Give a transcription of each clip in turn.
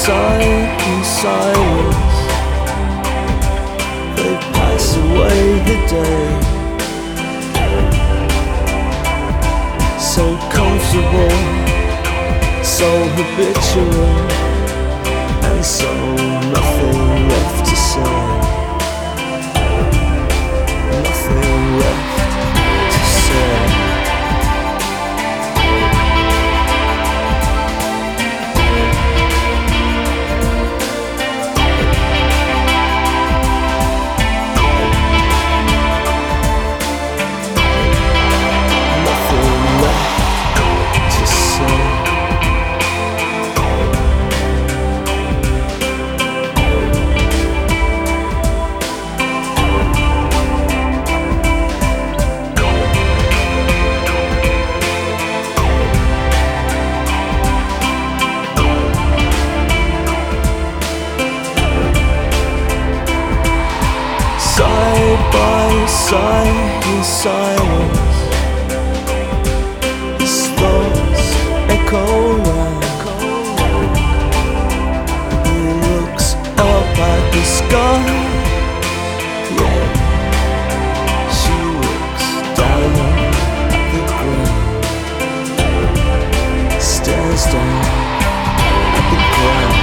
side in silence, they pass away the day. So comfortable, so habitual, and so nothing left to say. Nothing left to say. Side by side in silence, his thoughts echo round. He looks up at the sky, yeah. She looks down at the ground, stares down at the ground.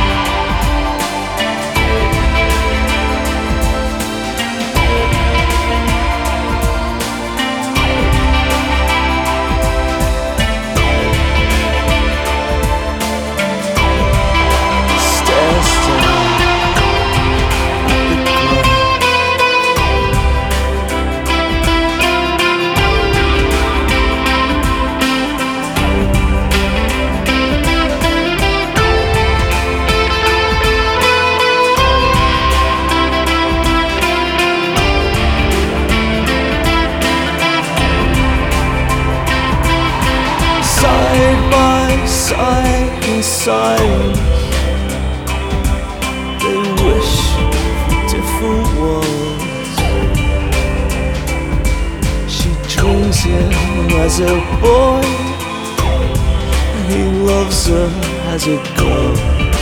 Side by side in silence, they wish for different worlds. She dreams him as a boy, and he loves her as a girl.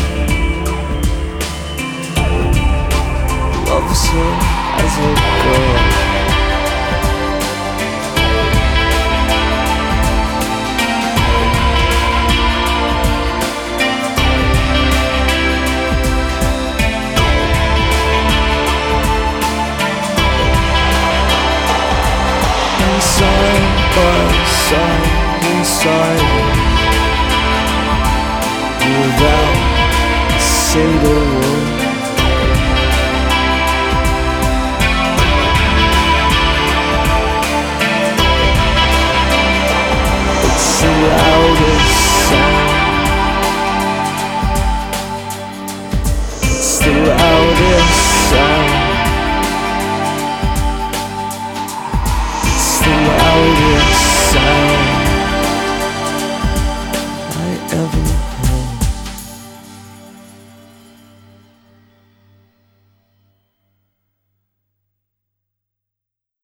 Loves her as a girl. Side by side in silence, without a single word.